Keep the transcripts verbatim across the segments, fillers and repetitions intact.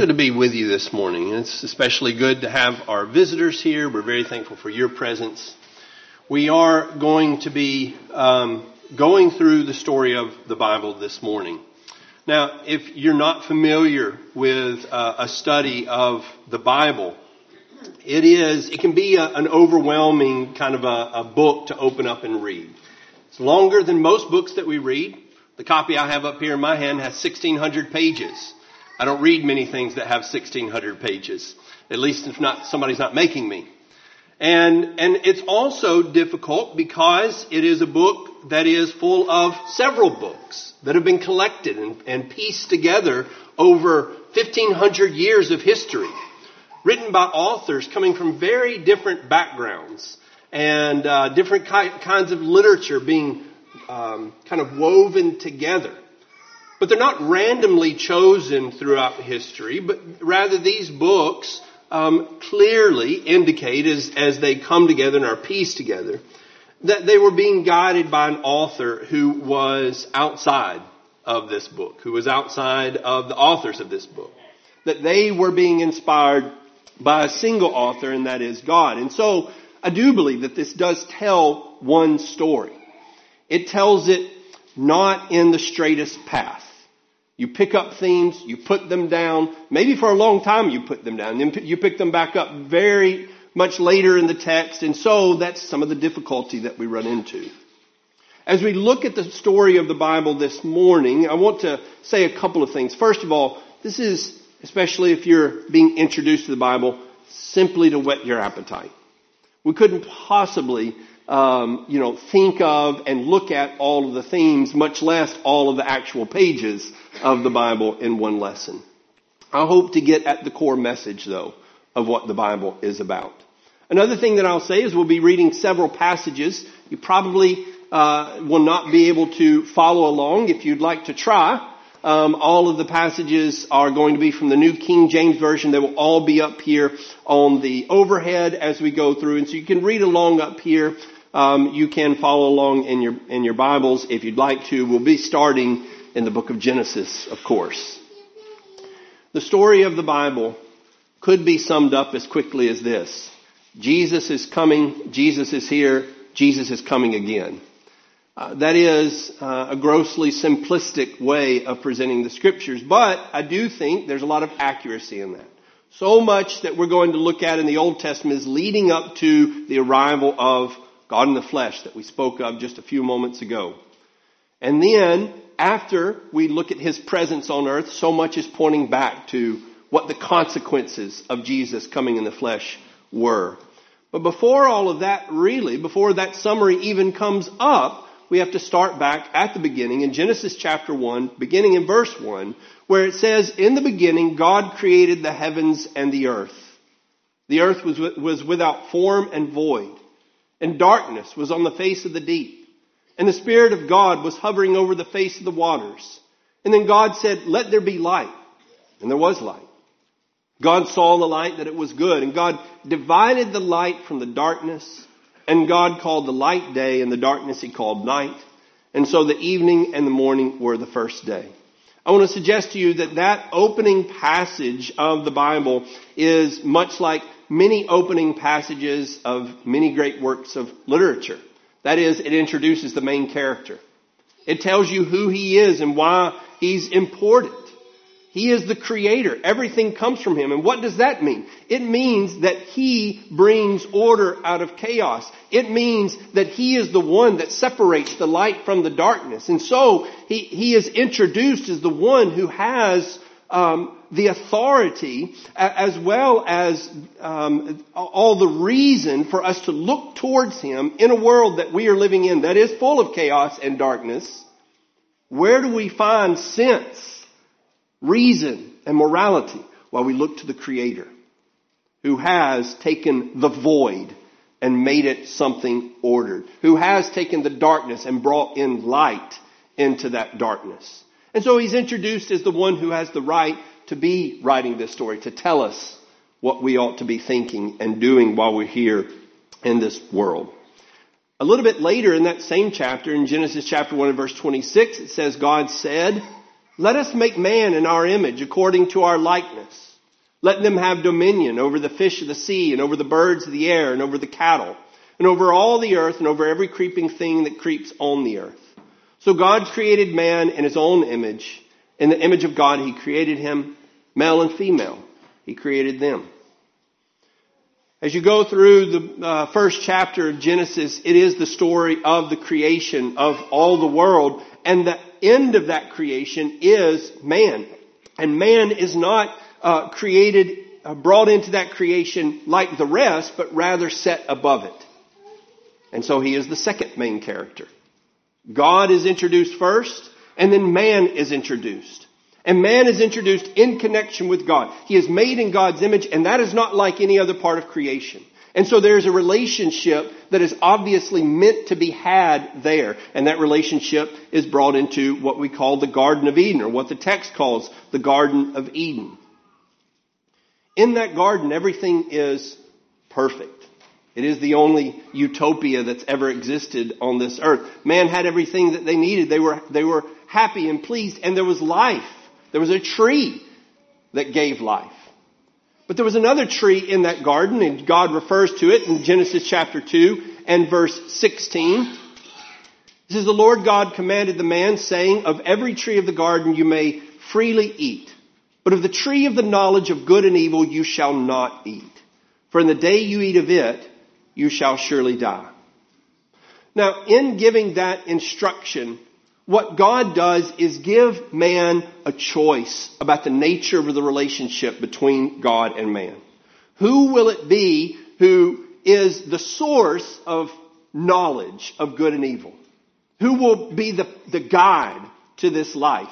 good to be with you this morning. It's especially good to have our visitors here. We're very thankful for your presence. We are going to be um, going through the story of the Bible this morning. Now, if you're not familiar with uh, a study of the Bible, it is it can be a, an overwhelming kind of a, a book to open up and read. It's longer than most books that we read. The copy I have up here in my hand has sixteen hundred pages. I don't read many things that have sixteen hundred pages, at least if not somebody's not making me. And and it's also difficult because it is a book that is full of several books that have been collected and, and pieced together over fifteen hundred years of history, written by authors coming from very different backgrounds and uh, different ki- kinds of literature being um, kind of woven together. But they're not randomly chosen throughout history, but rather these books um, clearly indicate as, as they come together and are pieced together that they were being guided by an author who was outside of this book, who was outside of the authors of this book. That they were being inspired by a single author, and that is God. And so I do believe that this does tell one story. It tells it not in the straightest path. You pick up themes, you put them down. Maybe for a long time you put them down. Then you pick them back up very much later in the text. And so that's some of the difficulty that we run into. As we look at the story of the Bible this morning, I want to say a couple of things. First of all, this is, especially if you're being introduced to the Bible, simply to whet your appetite. We couldn't possibly Um, you know, think of and look at all of the themes, much less all of the actual pages of the Bible in one lesson. I hope to get at the core message, though, of what the Bible is about. Another thing that I'll say is we'll be reading several passages. You probably uh, will not be able to follow along if you'd like to try. Um, all of the passages are going to be from the New King James Version. They will all be up here on the overhead as we go through. And so you can read along up here. Um, you can follow along in your in your Bibles if you'd like to. We'll be starting in the book of Genesis, of course. The story of the Bible could be summed up as quickly as this. Jesus is coming. Jesus is here. Jesus is coming again. Uh, that is uh, a grossly simplistic way of presenting the scriptures, but I do think there's a lot of accuracy in that. So much that we're going to look at in the Old Testament is leading up to the arrival of God in the flesh that we spoke of just a few moments ago. And then after we look at his presence on earth, so much is pointing back to what the consequences of Jesus coming in the flesh were. But before all of that, really, before that summary even comes up, we have to start back at the beginning in Genesis chapter one, beginning in verse one, where it says, "In the beginning, God created the heavens and the earth. The earth was, was without form and void, and darkness was on the face of the deep. And the Spirit of God was hovering over the face of the waters. And then God said, 'Let there be light.' And there was light. God saw the light that it was good. And God divided the light from the darkness. And God called the light day, and the darkness he called night. And so the evening and the morning were the first day." I want to suggest to you that that opening passage of the Bible is much like many opening passages of many great works of literature. That is, it introduces the main character. It tells you who he is and why he's important. He is the creator. Everything comes from him. And what does that mean? It means that he brings order out of chaos. It means that he is the one that separates the light from the darkness. And so he, he is introduced as the one who has um, the authority as well as um, all the reason for us to look towards him in a world that we are living in that is full of chaos and darkness. Where do we find sense, reason, and morality? Well, we look to the Creator, who has taken the void and made it something ordered, who has taken the darkness and brought in light into that darkness. And so he's introduced as the one who has the right to be writing this story, to tell us what we ought to be thinking and doing while we're here in this world. A little bit later in that same chapter, in Genesis chapter one and verse twenty-six, it says, "God said, 'Let us make man in our image according to our likeness.' Let them have dominion over the fish of the sea and over the birds of the air and over the cattle and over all the earth and over every creeping thing that creeps on the earth. So God created man in his own image. In the image of God, he created him, male and female. He created them. As you go through the uh, first chapter of Genesis, it is the story of the creation of all the world. And the end of that creation is man. And man is not uh, created, uh, brought into that creation like the rest, but rather set above it. And so he is the second main character. God is introduced first, and then man is introduced. And man is introduced in connection with God. He is made in God's image, and that is not like any other part of creation. And so there is a relationship that is obviously meant to be had there. And that relationship is brought into what we call the Garden of Eden, or what the text calls the Garden of Eden. In that garden, everything is perfect. It is the only utopia that's ever existed on this earth. Man had everything that they needed. They were, they were happy and pleased, and there was life. There was a tree that gave life. But there was another tree in that garden, and God refers to it in Genesis chapter two and verse sixteen. It says, the Lord God commanded the man, saying, of every tree of the garden you may freely eat, but of the tree of the knowledge of good and evil you shall not eat. For in the day you eat of it, you shall surely die. Now, in giving that instruction, what God does is give man a choice about the nature of the relationship between God and man. Who will it be who is the source of knowledge of good and evil? Who will be the, the guide to this life?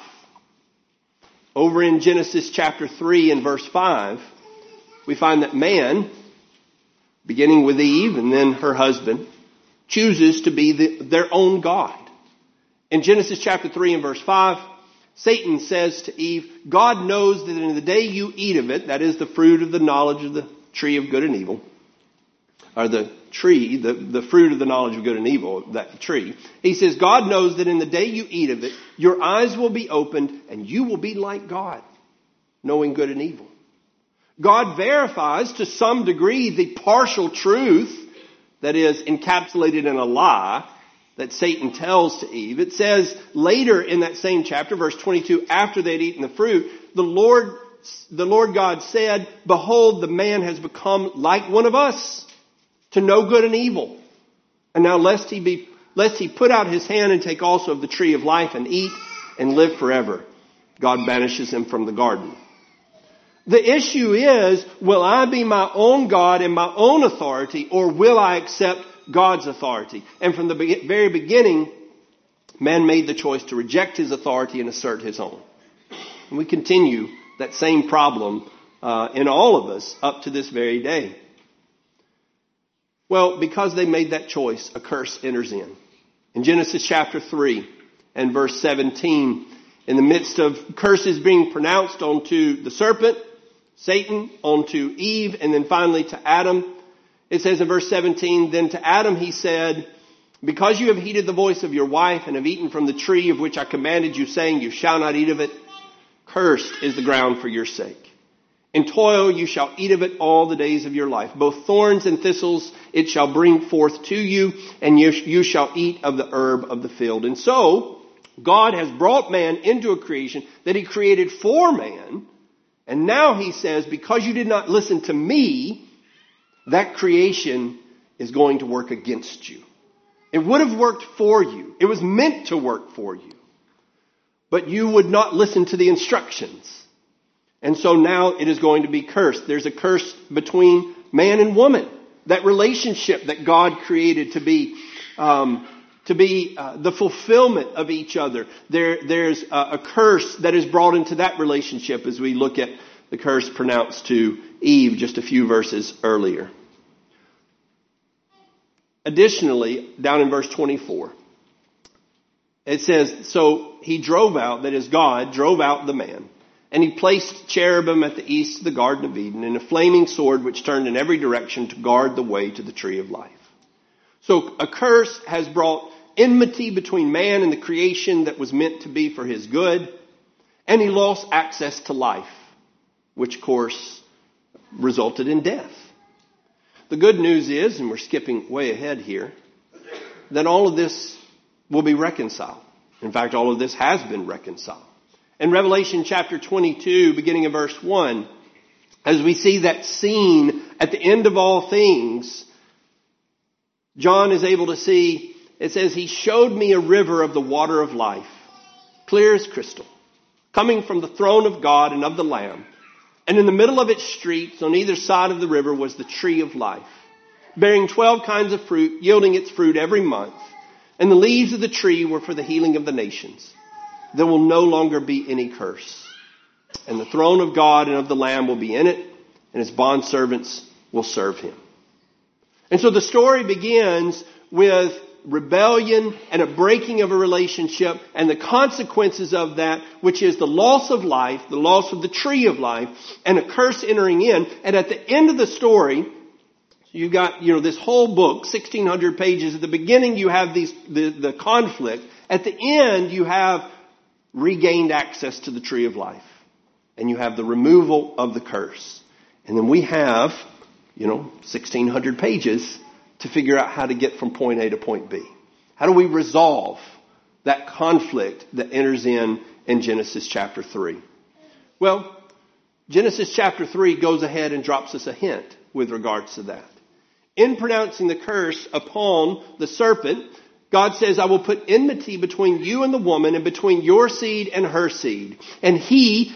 Over in Genesis chapter three and verse five, we find that man, beginning with Eve and then her husband, chooses to be the, their own God. In Genesis chapter three and verse five, Satan says to Eve, God knows that in the day you eat of it, that is the fruit of the knowledge of the tree of good and evil, or the tree, the, the fruit of the knowledge of good and evil, that tree. He says, God knows that in the day you eat of it, your eyes will be opened and you will be like God, knowing good and evil. God verifies to some degree the partial truth that is encapsulated in a lie that Satan tells to Eve. It says later in that same chapter, verse twenty-two, after they'd eaten the fruit, the Lord, the Lord God said, behold, the man has become like one of us, to know good and evil. And now lest he be, lest he put out his hand and take also of the tree of life and eat and live forever. God banishes him from the garden. The issue is, will I be my own God and my own authority, or will I accept God's authority? And from the be- very beginning, man made the choice to reject his authority and assert his own. And we continue that same problem uh, in all of us up to this very day. Well, because they made that choice, a curse enters in. In Genesis chapter three and verse seventeen, in the midst of curses being pronounced onto the serpent, Satan, onto Eve, and then finally to Adam, it says in verse seventeen, then to Adam he said, because you have heeded the voice of your wife and have eaten from the tree of which I commanded you, saying, you shall not eat of it, cursed is the ground for your sake. In toil you shall eat of it all the days of your life. Both thorns and thistles it shall bring forth to you, and you, you shall eat of the herb of the field. And so, God has brought man into a creation that he created for man. And now he says, because you did not listen to me, that creation is going to work against you. It would have worked for you. It was meant to work for you. But you would not listen to the instructions. And so now it is going to be cursed. There's a curse between man and woman. That relationship that God created to be um, to be uh, the fulfillment of each other. There, there's a, a curse that is brought into that relationship as we look at the curse pronounced to Eve just a few verses earlier. Additionally, down in verse twenty-four, it says, so he drove out, that is God, drove out the man. And he placed cherubim at the east of the Garden of Eden and a flaming sword which turned in every direction to guard the way to the tree of life. So a curse has brought enmity between man and the creation that was meant to be for his good. And he lost access to life, which of course resulted in death. The good news is, and we're skipping way ahead here, that all of this will be reconciled. In fact, all of this has been reconciled. In Revelation chapter twenty-two, beginning of verse one, as we see that scene at the end of all things, John is able to see, it says, he showed me a river of the water of life, clear as crystal, coming from the throne of God and of the Lamb. And in the middle of its streets, on either side of the river, was the tree of life, bearing twelve kinds of fruit, yielding its fruit every month. And the leaves of the tree were for the healing of the nations. There will no longer be any curse. And the throne of God and of the Lamb will be in it, and his bondservants will serve him. And so the story begins with rebellion and a breaking of a relationship and the consequences of that, which is the loss of life, the loss of the tree of life, and a curse entering in. And at the end of the story, you got, you know, this whole book, sixteen hundred pages. At the beginning, you have these, the, the conflict. At the end, you have regained access to the tree of life. And you have the removal of the curse. And then we have, you know, sixteen hundred pages to figure out how to get from point A to point B. How do we resolve that conflict that enters in in Genesis chapter three? Well, Genesis chapter three goes ahead and drops us a hint with regards to that. In pronouncing the curse upon the serpent, God says, I will put enmity between you and the woman, and between your seed and her seed. And he,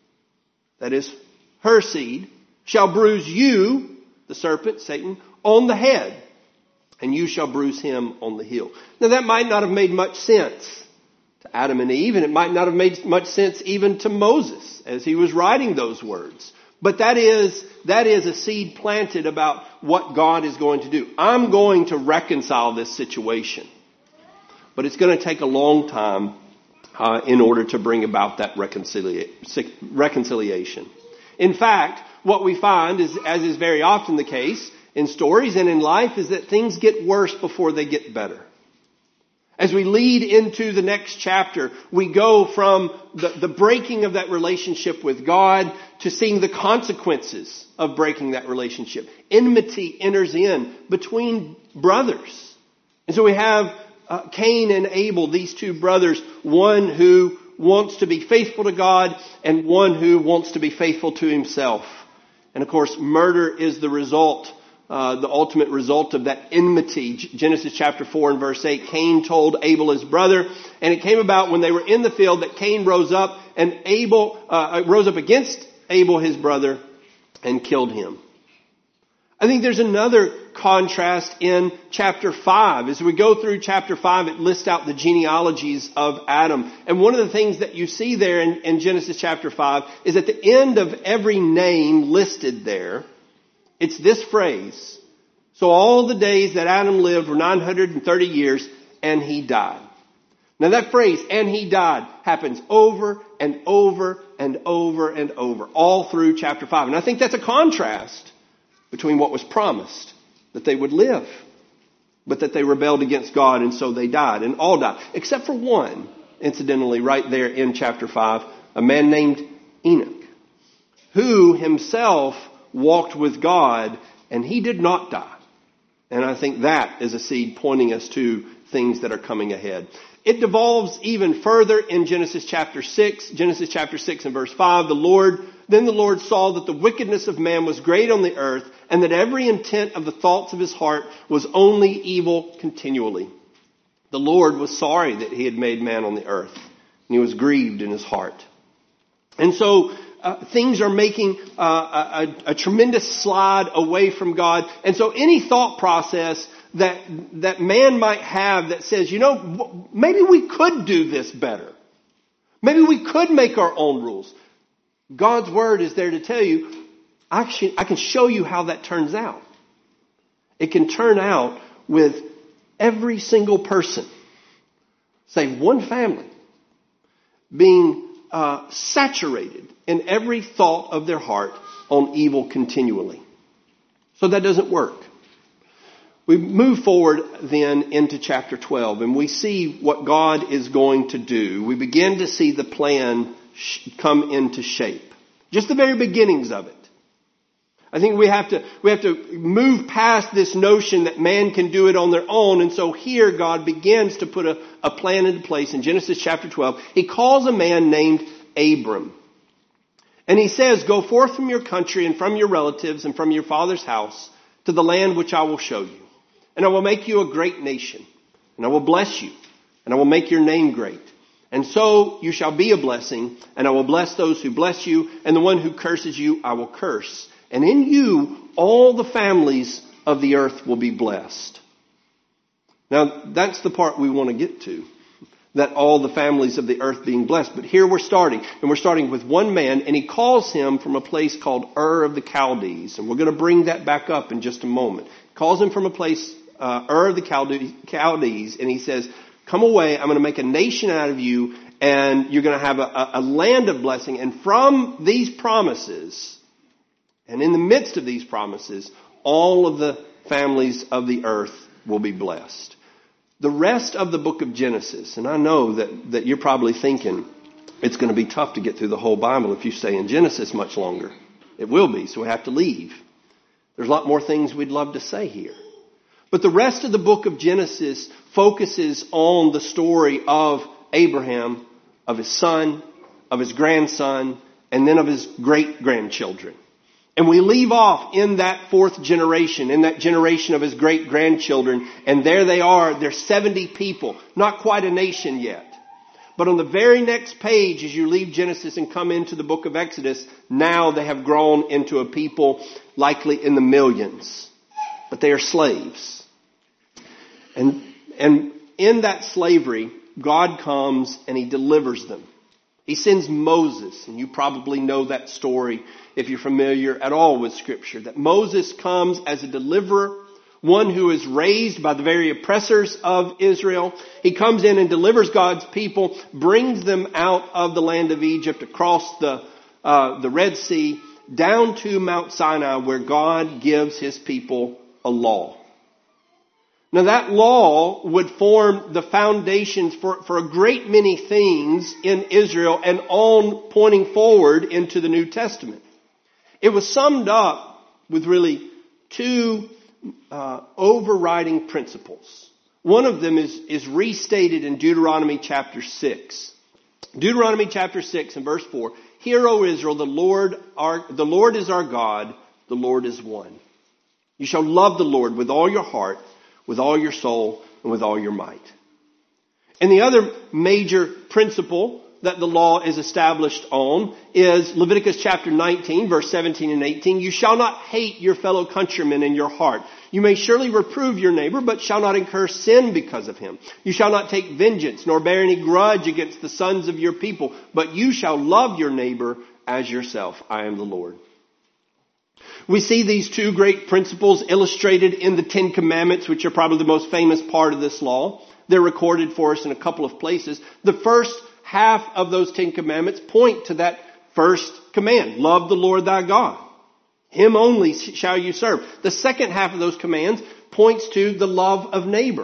that is her seed, shall bruise you, the serpent, Satan, on the head, and you shall bruise him on the heel. Now that might not have made much sense to Adam and Eve, and it might not have made much sense even to Moses as he was writing those words. But that is, that is a seed planted about what God is going to do. I'm going to reconcile this situation. But it's going to take a long time uh, in order to bring about that reconcilia- reconciliation. In fact, what we find is, as is very often the case in stories and in life, is that things get worse before they get better. As we lead into the next chapter, we go from the, the breaking of that relationship with God to seeing the consequences of breaking that relationship. Enmity enters in between brothers. And so we have uh, Cain and Abel, these two brothers, one who wants to be faithful to God and one who wants to be faithful to himself. And of course, murder is the result, uh, the ultimate result of that enmity. Genesis chapter four and verse eight, Cain told Abel his brother, and it came about when they were in the field that Cain rose up and Abel, uh, rose up against Abel his brother and killed him. I think there's another contrast in chapter five. As we go through chapter five, it lists out the genealogies of Adam. And one of the things that you see there in, in Genesis chapter five is at the end of every name listed there, it's this phrase. So all the days that Adam lived were nine hundred thirty years, and he died. Now that phrase, and he died, happens over and over and over and over, all through chapter five. And I think that's a contrast between what was promised, that they would live, but that they rebelled against God, and so they died, and all died. Except for one, incidentally, right there in chapter five, a man named Enoch, who himself walked with God, and he did not die. And I think that is a seed pointing us to things that are coming ahead. It devolves even further in Genesis chapter six. Genesis chapter six and verse five. The Lord, then the Lord saw that the wickedness of man was great on the earth, and that every intent of the thoughts of his heart was only evil continually. The Lord was sorry that he had made man on the earth, and he was grieved in his heart. And so uh, things are making uh, a, a tremendous slide away from God. And so any thought process that that man might have that says, you know, maybe we could do this better. Maybe we could make our own rules. God's word is there to tell you, I can, I can show you how that turns out. It can turn out with every single person, save one family, being uh, saturated in every thought of their heart on evil continually. So that doesn't work. We move forward then into chapter twelve, and we see what God is going to do. We begin to see the plan sh- come into shape. Just the very beginnings of it. I think we have to, we have to move past this notion that man can do it on their own. And so here God begins to put a, a plan into place in Genesis chapter twelve. He calls a man named Abram. And he says, go forth from your country and from your relatives and from your father's house to the land which I will show you. And I will make you a great nation. And I will bless you. And I will make your name great. And so you shall be a blessing. And I will bless those who bless you. And the one who curses you, I will curse. And in you, all the families of the earth will be blessed. Now, that's the part we want to get to. That all the families of the earth being blessed. But here we're starting. And we're starting with one man. And he calls him from a place called Ur of the Chaldees. And we're going to bring that back up in just a moment. He calls him from a place, uh, Ur of the Chaldees. And he says, come away. I'm going to make a nation out of you. And you're going to have a, a land of blessing. And from these promises, and in the midst of these promises, all of the families of the earth will be blessed. The rest of the book of Genesis, and I know that, that you're probably thinking it's going to be tough to get through the whole Bible if you stay in Genesis much longer. It will be, so we have to leave. There's a lot more things we'd love to say here. But the rest of the book of Genesis focuses on the story of Abraham, of his son, of his grandson, and then of his great-grandchildren. And we leave off in that fourth generation, in that generation of his great-grandchildren. And there they are. They're seventy people. Not quite a nation yet. But on the very next page, as you leave Genesis and come into the book of Exodus, now they have grown into a people likely in the millions. But they are slaves. And, and in that slavery, God comes and He delivers them. He sends Moses, and you probably know that story if you're familiar at all with Scripture, that Moses comes as a deliverer, one who is raised by the very oppressors of Israel. He comes in and delivers God's people, brings them out of the land of Egypt, across the, uh, the Red Sea, down to Mount Sinai, where God gives His people a law. Now that law would form the foundations for, for a great many things in Israel and on pointing forward into the New Testament. It was summed up with really two uh, overriding principles. One of them is, is restated in Deuteronomy chapter six. Deuteronomy chapter six and verse four. Hear, O Israel, the Lord, our, the Lord is our God, the Lord is one. You shall love the Lord with all your heart, with all your soul, and with all your might. And the other major principle that the law is established on is Leviticus chapter nineteen, verse seventeen and eighteen. You shall not hate your fellow countrymen in your heart. You may surely reprove your neighbor, but shall not incur sin because of him. You shall not take vengeance, nor bear any grudge against the sons of your people, but you shall love your neighbor as yourself. I am the Lord. We see these two great principles illustrated in the Ten Commandments, which are probably the most famous part of this law. They're recorded for us in a couple of places. The first half of those Ten Commandments point to that first command. Love the Lord thy God. Him only shall you serve. The second half of those commands points to the love of neighbor.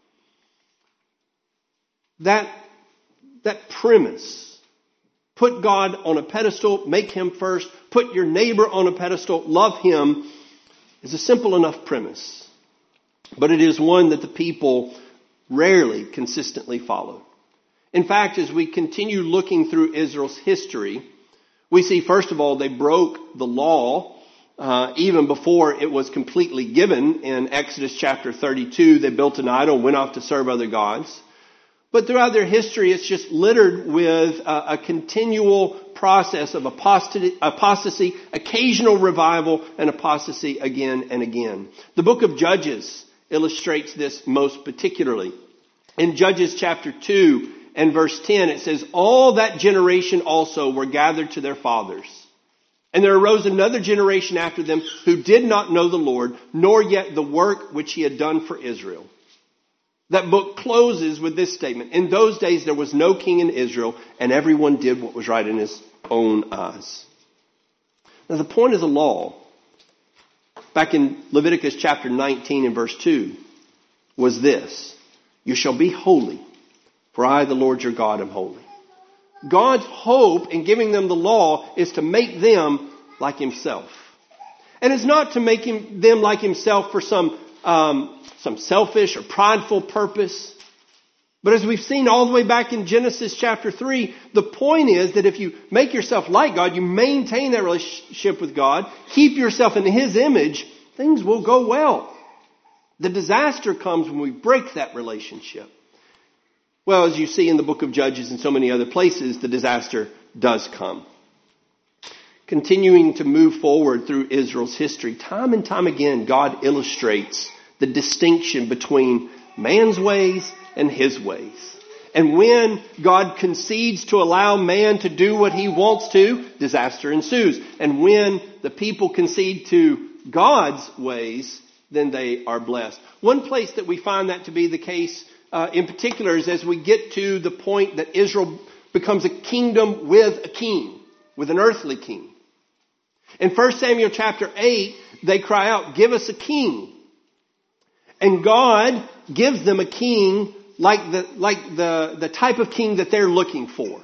That, that premise. Put God on a pedestal, make Him first. Put your neighbor on a pedestal, love him, is a simple enough premise. But it is one that the people rarely consistently followed. In fact, as we continue looking through Israel's history, we see, first of all, they broke the law uh, even before it was completely given. In Exodus chapter thirty-two, they built an idol, went off to serve other gods. But throughout their history, it's just littered with a, a continual process of apostasy, apostasy, occasional revival, and apostasy again and again. The book of Judges illustrates this most particularly. In Judges chapter two and verse ten, it says, all that generation also were gathered to their fathers. And there arose another generation after them who did not know the Lord, nor yet the work which He had done for Israel. That book closes with this statement. In those days there was no king in Israel, and everyone did what was right in his own eyes. Now the point of the law, back in Leviticus chapter nineteen and verse two, was this. You shall be holy, for I, the Lord your God, am holy. God's hope in giving them the law is to make them like Himself. And it's not to make him, them like himself for some, um, some selfish or prideful purpose. But as we've seen all the way back in Genesis chapter three, the point is that if you make yourself like God, you maintain that relationship with God, keep yourself in His image, things will go well. The disaster comes when we break that relationship. Well, as you see in the book of Judges and so many other places, the disaster does come. Continuing to move forward through Israel's history, time and time again, God illustrates the distinction between man's ways and His ways. And when God concedes to allow man to do what he wants to, disaster ensues. And when the people concede to God's ways, then they are blessed. One place that we find that to be the case uh, in particular is as we get to the point that Israel becomes a kingdom with a king, with an earthly king. In First Samuel chapter eight, they cry out, "Give us a king." And God gives them a king like the, like the, the type of king that they're looking for.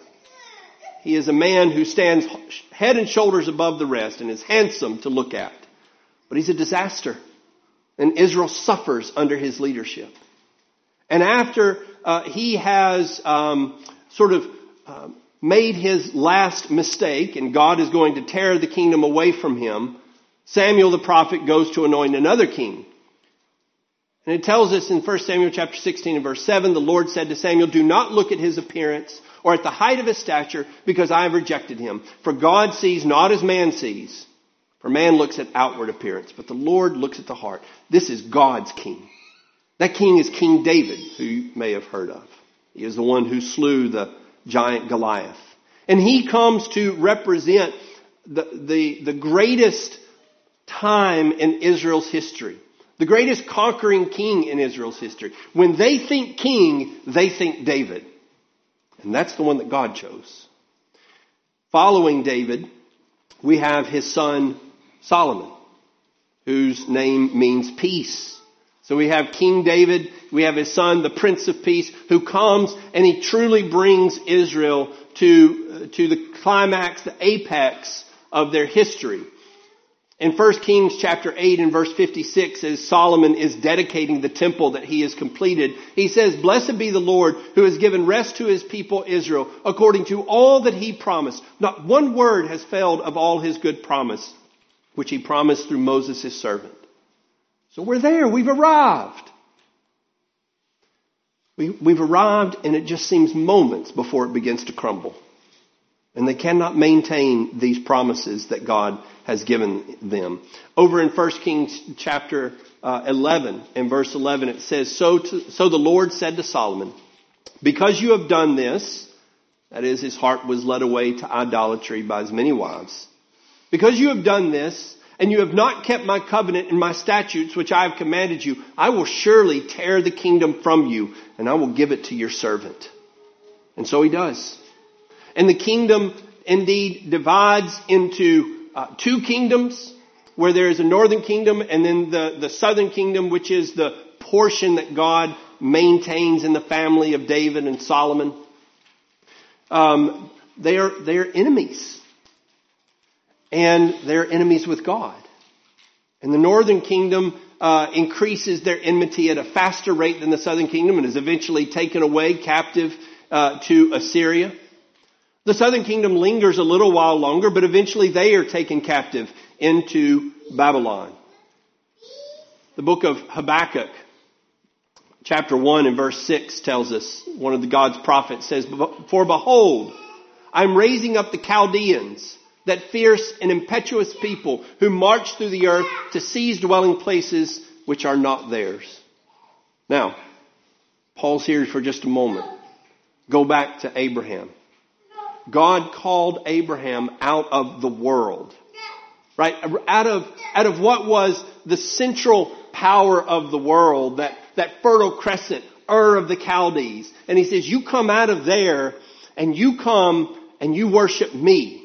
He is a man who stands head and shoulders above the rest and is handsome to look at. But he's a disaster. And Israel suffers under his leadership. And after uh, he has um, sort of um, made his last mistake and God is going to tear the kingdom away from him, Samuel the prophet goes to anoint another king. And it tells us in First Samuel chapter sixteen and verse seven, the Lord said to Samuel, "Do not look at his appearance or at the height of his stature, because I have rejected him. For God sees not as man sees. For man looks at outward appearance, but the Lord looks at the heart." This is God's king. That king is King David, who you may have heard of. He is the one who slew the giant Goliath. And he comes to represent the, the, the greatest time in Israel's history. The greatest conquering king in Israel's history. When they think king, they think David. And that's the one that God chose. Following David, we have his son Solomon, whose name means peace. So we have King David, we have his son, the Prince of Peace, who comes and he truly brings Israel to, uh, to the climax, the apex of their history. In First Kings chapter eight and verse fifty-six, as Solomon is dedicating the temple that he has completed, he says, "Blessed be the Lord who has given rest to his people Israel according to all that he promised. Not one word has failed of all his good promise, which he promised through Moses his servant." So we're there. We've arrived. We, we've arrived and it just seems moments before it begins to crumble. And they cannot maintain these promises that God has given them. Over in First Kings chapter uh, eleven and verse eleven, it says, so, to, so the Lord said to Solomon, "Because you have done this," that is, his heart was led away to idolatry by his many wives. "Because you have done this, and you have not kept my covenant and my statutes, which I have commanded you, I will surely tear the kingdom from you, and I will give it to your servant." And so he does. And the kingdom indeed divides into uh, two kingdoms, where there is a northern kingdom and then the, the southern kingdom, which is the portion that God maintains in the family of David and Solomon. Um, they are, they are enemies. And they're enemies with God. And the northern kingdom uh, increases their enmity at a faster rate than the southern kingdom and is eventually taken away captive uh, to Assyria. The southern kingdom lingers a little while longer, but eventually they are taken captive into Babylon. The book of Habakkuk, chapter one and verse six tells us, one of the God's prophets says, "For behold, I'm raising up the Chaldeans, that fierce and impetuous people who march through the earth to seize dwelling places which are not theirs." Now, Paul's here for just a moment. Go back to Abraham. God called Abraham out of the world. Right? Out of, out of what was the central power of the world, that, that fertile crescent, Ur of the Chaldees. And he says, you come out of there and you come and you worship me.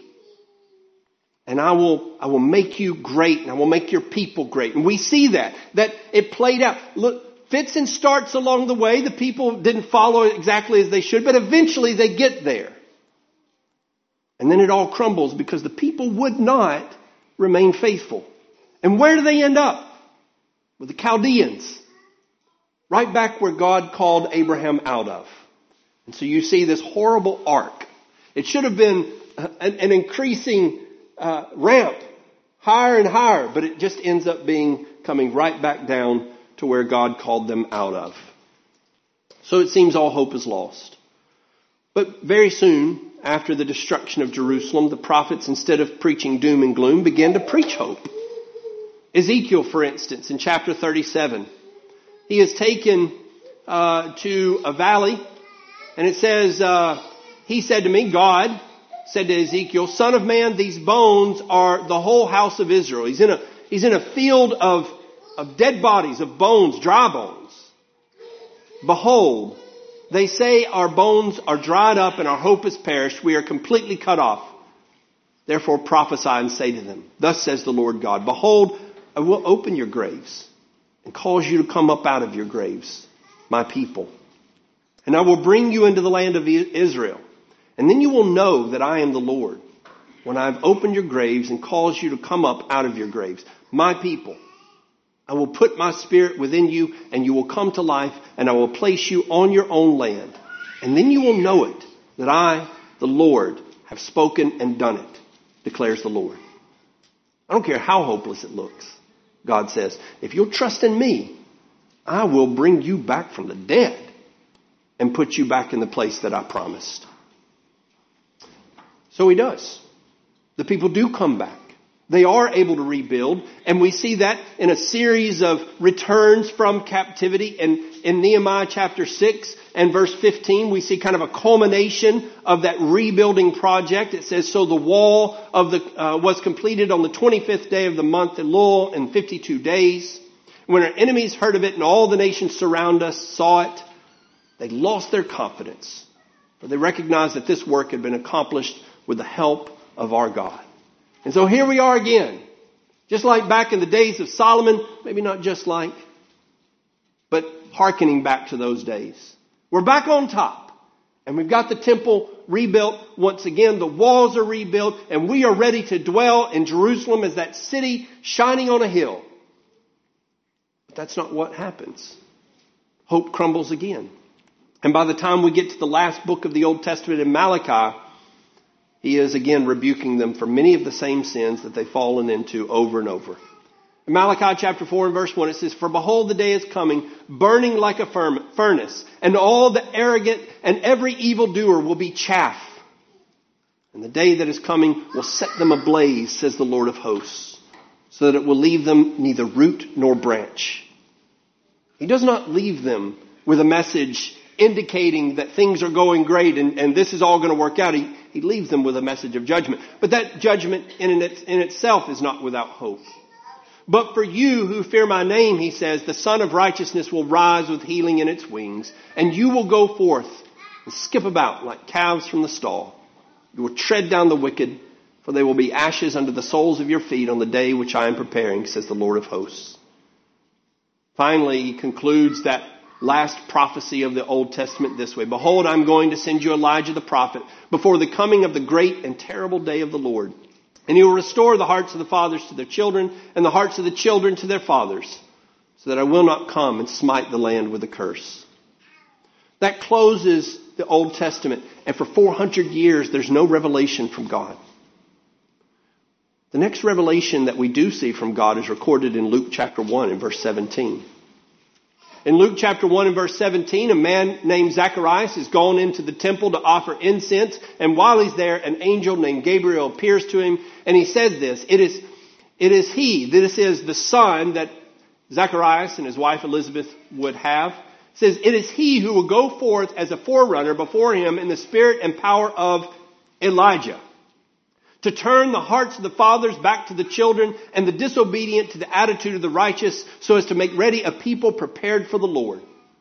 And I will, I will make you great and I will make your people great. And we see that, that it played out. Look, fits and starts along the way. The people didn't follow it exactly as they should, but eventually they get there. And then it all crumbles because the people would not remain faithful. And where do they end up? With the Chaldeans. Right back where God called Abraham out of. And so you see this horrible arc. It should have been an, an increasing uh, ramp, higher and higher, but it just ends up being coming right back down to where God called them out of. So it seems all hope is lost. But very soon, after the destruction of Jerusalem, the prophets, instead of preaching doom and gloom, began to preach hope. Ezekiel, for instance, in chapter thirty-seven, he is taken uh, to a valley, and it says, uh, he said to me, God said to Ezekiel, Son of man, these bones are the whole house of Israel. He's in a, he's in a field of, of dead bodies, of bones, dry bones. Behold, they say our bones are dried up and our hope is perished. We are completely cut off. Therefore prophesy and say to them, Thus says the Lord God, Behold, I will open your graves and cause you to come up out of your graves, my people. And I will bring you into the land of Israel. And then you will know that I am the Lord, when I have opened your graves and caused you to come up out of your graves, my people. I will put my spirit within you, and you will come to life, and I will place you on your own land. And then you will know it, that I, the Lord, have spoken and done it, declares the Lord. I don't care how hopeless it looks. God says, if you'll trust in me, I will bring you back from the dead and put you back in the place that I promised. So he does. The people do come back. They are able to rebuild, and we see that in a series of returns from captivity. And in Nehemiah chapter six and verse fifteen, we see kind of a culmination of that rebuilding project. It says, so the wall of the uh, was completed on the twenty-fifth day of the month in Elul in fifty-two days. When our enemies heard of it and all the nations surround us saw it, they lost their confidence, for they recognized that this work had been accomplished with the help of our God. And so here we are again. Just like back in the days of Solomon, maybe not just like, but hearkening back to those days. We're back on top. And we've got the temple rebuilt once again. The walls are rebuilt. And we are ready to dwell in Jerusalem as that city shining on a hill. But that's not what happens. Hope crumbles again. And by the time we get to the last book of the Old Testament in Malachi, he is again rebuking them for many of the same sins that they've fallen into over and over. In Malachi chapter four and verse one, it says, For behold, the day is coming, burning like a furnace, and all the arrogant and every evildoer will be chaff. And the day that is coming will set them ablaze, says the Lord of hosts, so that it will leave them neither root nor branch. He does not leave them with a message indicating that things are going great and, and this is all going to work out. He, he leaves them with a message of judgment. But that judgment in, it, in itself is not without hope. But for you who fear my name, he says, the Son of Righteousness will rise with healing in its wings, and you will go forth and skip about like calves from the stall. You will tread down the wicked, for they will be ashes under the soles of your feet on the day which I am preparing, says the Lord of hosts. Finally, he concludes that last prophecy of the Old Testament this way. Behold, I'm going to send you Elijah the prophet before the coming of the great and terrible day of the Lord. And he will restore the hearts of the fathers to their children and the hearts of the children to their fathers, so that I will not come and smite the land with a curse. That closes the Old Testament. And for four hundred years, there's no revelation from God. The next revelation that we do see from God is recorded in Luke chapter one and verse seventeen. In Luke chapter one and verse seventeen, a man named Zacharias is gone into the temple to offer incense. And while he's there, an angel named Gabriel appears to him. And he says this, it is, it is he, this is the son that Zacharias and his wife Elizabeth would have. It says, it is he who will go forth as a forerunner before him in the spirit and power of Elijah, to turn the hearts of the fathers back to the children and the disobedient to the attitude of the righteous, so as to make ready a people prepared for the Lord.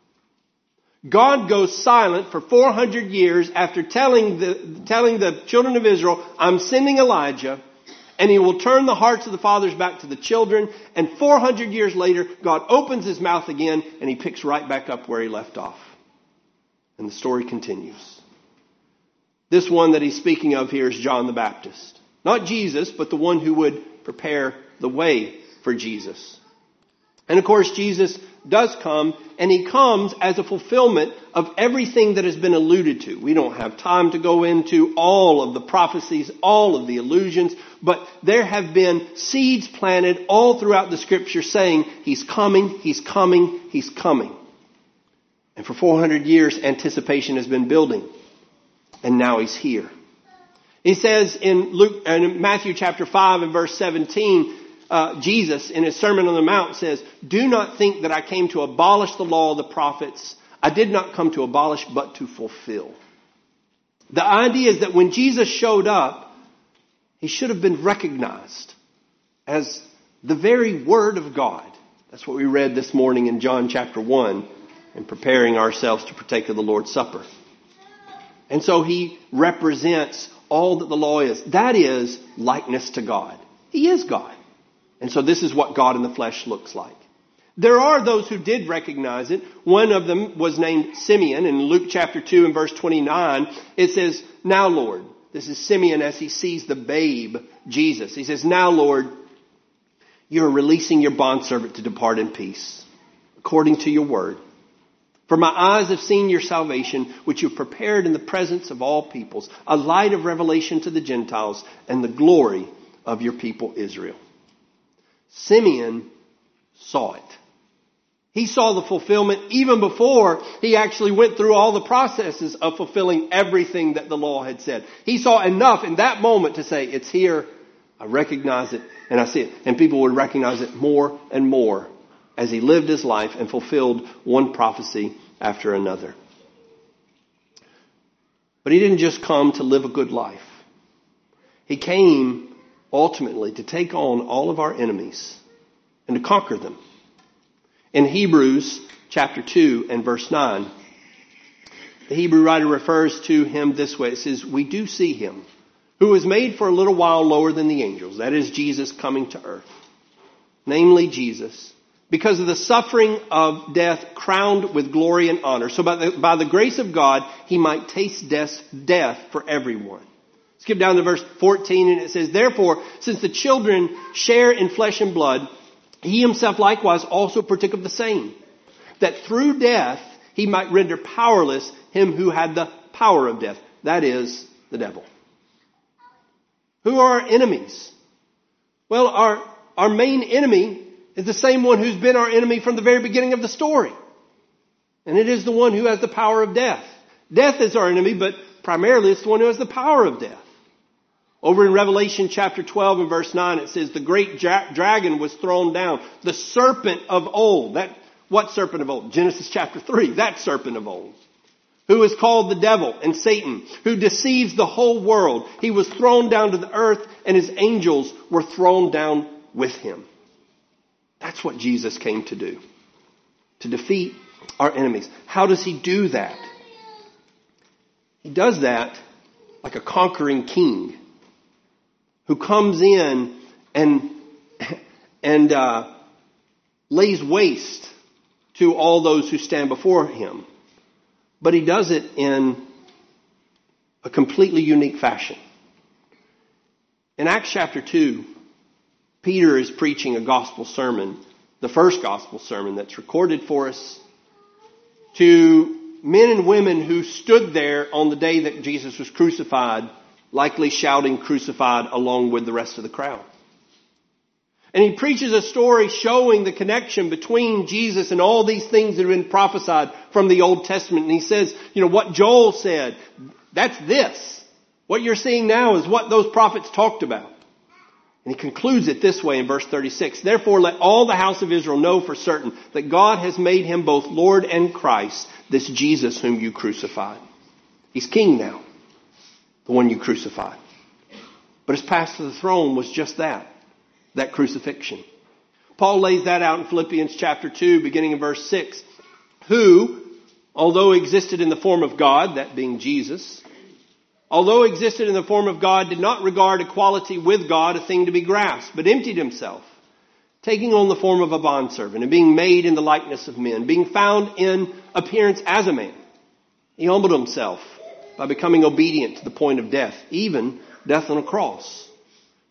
God goes silent for four hundred years after telling the, telling the children of Israel, I'm sending Elijah, and he will turn the hearts of the fathers back to the children. And four hundred years later, God opens his mouth again and he picks right back up where he left off. And the story continues. This one that he's speaking of here is John the Baptist. Not Jesus, but the one who would prepare the way for Jesus. And of course, Jesus does come, and he comes as a fulfillment of everything that has been alluded to. We don't have time to go into all of the prophecies, all of the allusions, but there have been seeds planted all throughout the scripture saying, he's coming, he's coming, he's coming. And for four hundred years, anticipation has been building. And now he's here. He says in Luke, in Matthew chapter five and verse seventeen, uh, Jesus in his Sermon on the Mount says, "Do not think that I came to abolish the law of the prophets. I did not come to abolish, but to fulfill." The idea is that when Jesus showed up, he should have been recognized as the very Word of God. That's what we read this morning in John chapter one in preparing ourselves to partake of the Lord's Supper. And so he represents all that the law is. That is likeness to God. He is God. And so this is what God in the flesh looks like. There are those who did recognize it. One of them was named Simeon. In Luke chapter two and verse twenty-nine, it says, "Now, Lord," this is Simeon as he sees the babe, Jesus. He says, "Now, Lord, you are releasing your bondservant to depart in peace, according to your word. For my eyes have seen your salvation, which you have prepared in the presence of all peoples, a light of revelation to the Gentiles and the glory of your people Israel." Simeon saw it. He saw the fulfillment even before he actually went through all the processes of fulfilling everything that the law had said. He saw enough in that moment to say, it's here, I recognize it, and I see it. And people would recognize it more and more as he lived his life and fulfilled one prophecy after another. But he didn't just come to live a good life. He came ultimately to take on all of our enemies and to conquer them. In Hebrews chapter two and verse nine, the Hebrew writer refers to him this way. It says, "We do see him, who was made for a little while lower than the angels." That is Jesus coming to earth. Namely Jesus, because of the suffering of death, crowned with glory and honor. So by the, by the grace of God, he might taste death, death for everyone. Skip down to verse fourteen and it says, "Therefore, since the children share in flesh and blood, he himself likewise also partook of the same, that through death he might render powerless him who had the power of death." That is the devil. Who are our enemies? Well, our, our main enemy is the same one who's been our enemy from the very beginning of the story. And it is the one who has the power of death. Death is our enemy, but primarily it's the one who has the power of death. Over in Revelation chapter twelve and verse nine, it says, "The great ja- dragon was thrown down, the serpent of old." That, what serpent of old? Genesis chapter three, that serpent of old. "Who is called the devil and Satan, who deceives the whole world. He was thrown down to the earth, and his angels were thrown down with him." That's what Jesus came to do. To defeat our enemies. How does he do that? He does that like a conquering king who comes in and, and uh, lays waste to all those who stand before him. But he does it in a completely unique fashion. In Acts chapter two, Peter is preaching a gospel sermon, the first gospel sermon that's recorded for us, to men and women who stood there on the day that Jesus was crucified, likely shouting "crucified" along with the rest of the crowd. And he preaches a story showing the connection between Jesus and all these things that have been prophesied from the Old Testament. And he says, you know, what Joel said, that's this. What you're seeing now is what those prophets talked about. And he concludes it this way in verse thirty-six. "Therefore let all the house of Israel know for certain that God has made him both Lord and Christ, this Jesus whom you crucified." He's king now, the one you crucified. But his path to the throne was just that, that crucifixion. Paul lays that out in Philippians chapter two, beginning in verse six. "Who, although existed in the form of God," that being Jesus, "although existed in the form of God, did not regard equality with God a thing to be grasped, but emptied himself, taking on the form of a bondservant, and being made in the likeness of men, being found in appearance as a man. He humbled himself by becoming obedient to the point of death, even death on a cross.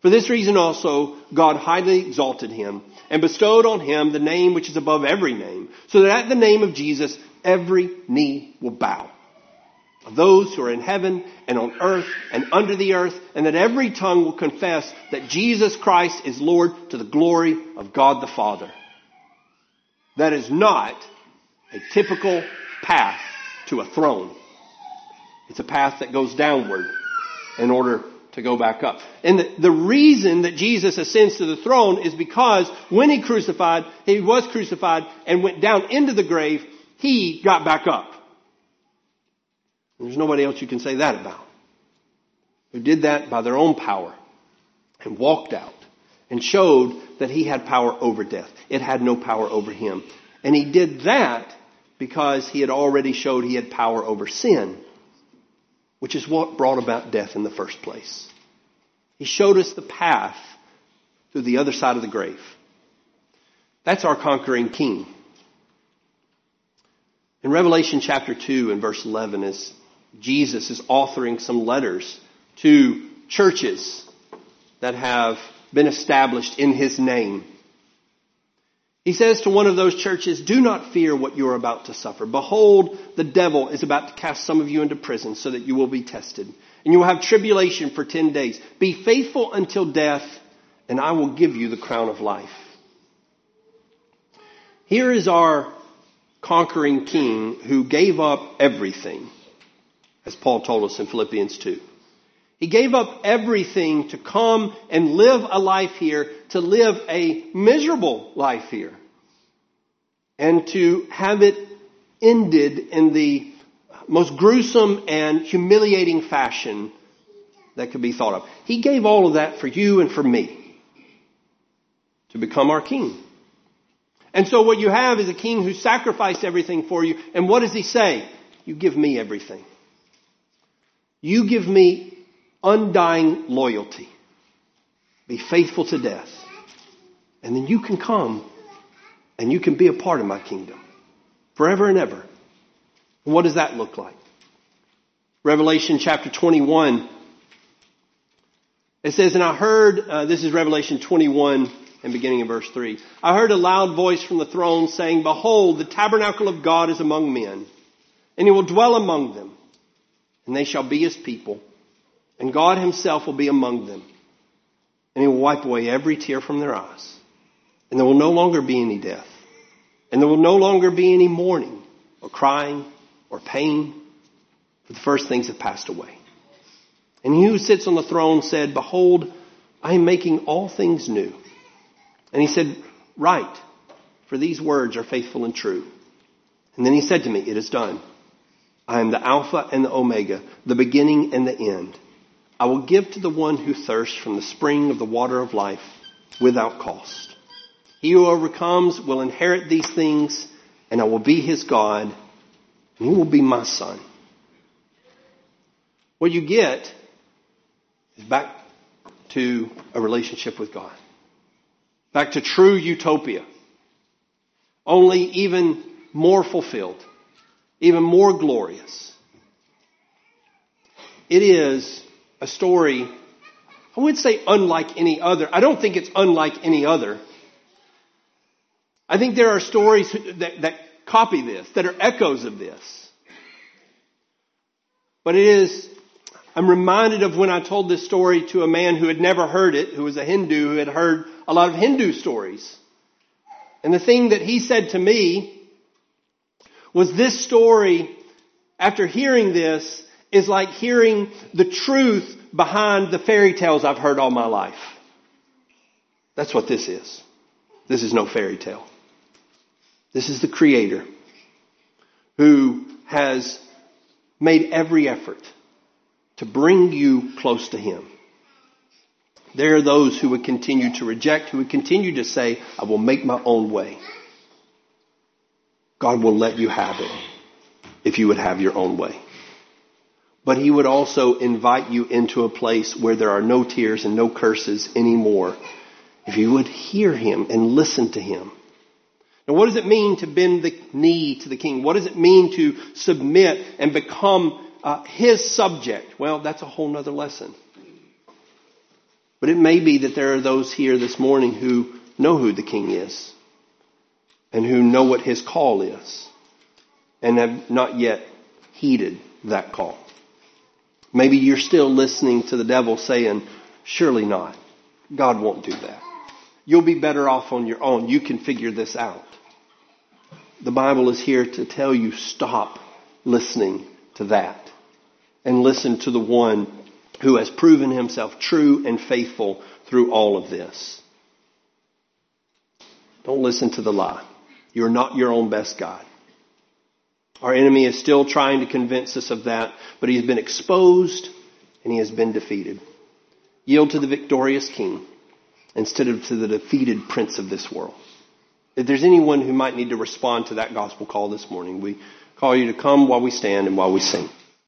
For this reason also, God highly exalted him and bestowed on him the name which is above every name, so that at the name of Jesus, every knee will bow, of those who are in heaven and on earth and under the earth, and that every tongue will confess that Jesus Christ is Lord, to the glory of God the Father. That is not a typical path to a throne. It's a path that goes downward in order to go back up. And the, the reason that Jesus ascends to the throne is because when he crucified, he was crucified and went down into the grave, he got back up. There's nobody else you can say that about, who did that by their own power and walked out and showed that he had power over death. It had no power over him. And he did that because he had already showed he had power over sin, which is what brought about death in the first place. He showed us the path through the other side of the grave. That's our conquering king. In Revelation chapter two and verse eleven, as Jesus is authoring some letters to churches that have been established in his name, he says to one of those churches, "Do not fear what you are about to suffer. Behold, the devil is about to cast some of you into prison so that you will be tested. And you will have tribulation for ten days. Be faithful until death, and I will give you the crown of life." Here is our conquering king who gave up everything, as Paul told us in Philippians two. He gave up everything to come and live a life here, to live a miserable life here, and to have it ended in the most gruesome and humiliating fashion that could be thought of. He gave all of that for you and for me to become our king. And so what you have is a king who sacrificed everything for you. And what does he say? You give me everything. You give me undying loyalty. Be faithful to death. And then you can come and you can be a part of my kingdom forever and ever. And what does that look like? Revelation chapter twenty-one. It says, and I heard, uh, this is Revelation twenty-one and beginning in verse three. I heard a loud voice from the throne saying, "Behold, the tabernacle of God is among men, and he will dwell among them, and they shall be his people. And God himself will be among them, and he will wipe away every tear from their eyes. And there will no longer be any death, and there will no longer be any mourning, or crying, or pain, for the first things have passed away." And he who sits on the throne said, "Behold, I am making all things new." And he said, "Write, for these words are faithful and true." And then he said to me, "It is done. I am the Alpha and the Omega, the beginning and the end. I will give to the one who thirsts from the spring of the water of life without cost. He who overcomes will inherit these things, and I will be his God, and he will be my son." What you get is back to a relationship with God. Back to true utopia. Only even more fulfilled. Even more glorious. It is a story, I would say unlike any other. I don't think it's unlike any other. I think there are stories that, that copy this, that are echoes of this. But it is, I'm reminded of when I told this story to a man who had never heard it, who was a Hindu, who had heard a lot of Hindu stories. And the thing that he said to me was, this story, after hearing this, is like hearing the truth behind the fairy tales I've heard all my life. That's what this is. This is no fairy tale. This is the Creator who has made every effort to bring you close to him. There are those who would continue to reject, who would continue to say, "I will make my own way." God will let you have it if you would have your own way. But he would also invite you into a place where there are no tears and no curses anymore, if you would hear him and listen to him. Now, what does it mean to bend the knee to the king? What does it mean to submit and become uh, his subject? Well, that's a whole nother lesson. But it may be that there are those here this morning who know who the King is and who know what his call is and have not yet heeded that call. Maybe you're still listening to the devil saying, surely not. God won't do that. You'll be better off on your own. You can figure this out. The Bible is here to tell you, stop listening to that and listen to the one who has proven himself true and faithful through all of this. Don't listen to the lie. You're not your own best God. Our enemy is still trying to convince us of that, but he has been exposed and he has been defeated. Yield to the victorious King instead of to the defeated prince of this world. If there's anyone who might need to respond to that gospel call this morning, we call you to come while we stand and while we sing.